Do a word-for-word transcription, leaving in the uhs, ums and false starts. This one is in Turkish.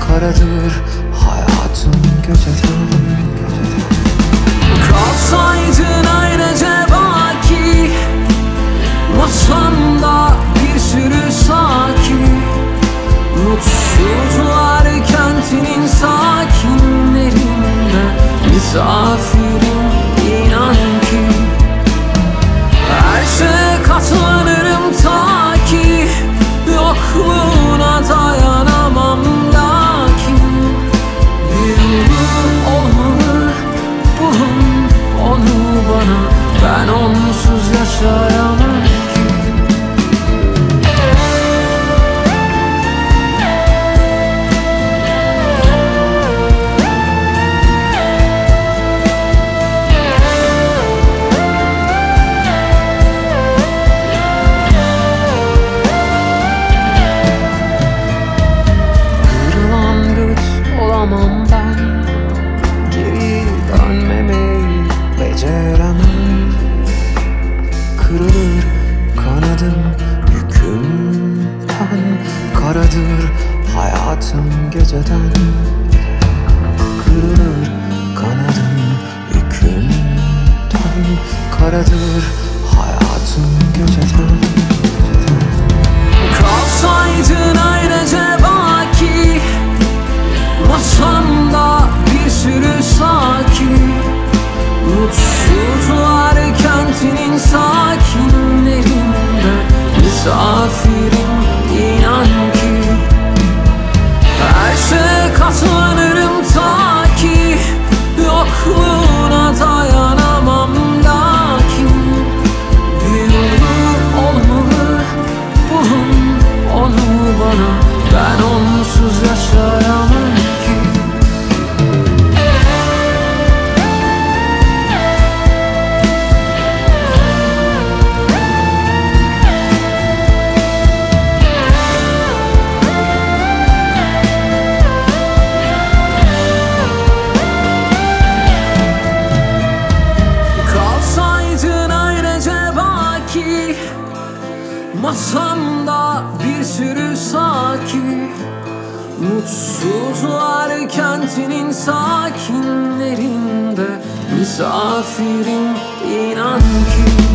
karadır hayatım geceden. Kalsaydın ayrıca baki, masamda bir sürü saki, mutsuzlar kentinin sakinlerinde misafirim inan ki. Her şeye katlanırım ta ki yokluğuna dayanamam lakin bir yolu olmalı, bulun onu bana, ben onsuz yaşayamam ki. Olamam ben, geri dönmemeyi beceremem. Kırılır kanadım yükümden, karadır hayatım geceden. Kırılır kanadım yükümden, karadır hayatım geceden. Kalsaydın ayrıca baki, masamda bir sürü saki, mutsuzlar kentinin sakinlerinde misafirim inan ki. Her şeye katlanırım ta ki yokluğuna dayanamam lakin bir yolu olmalı, bulun onu bana, ben onsuz yaşayamam. Masamda bir sürü saki, mutsuzlar kentinin sakinlerinde misafirim inan ki.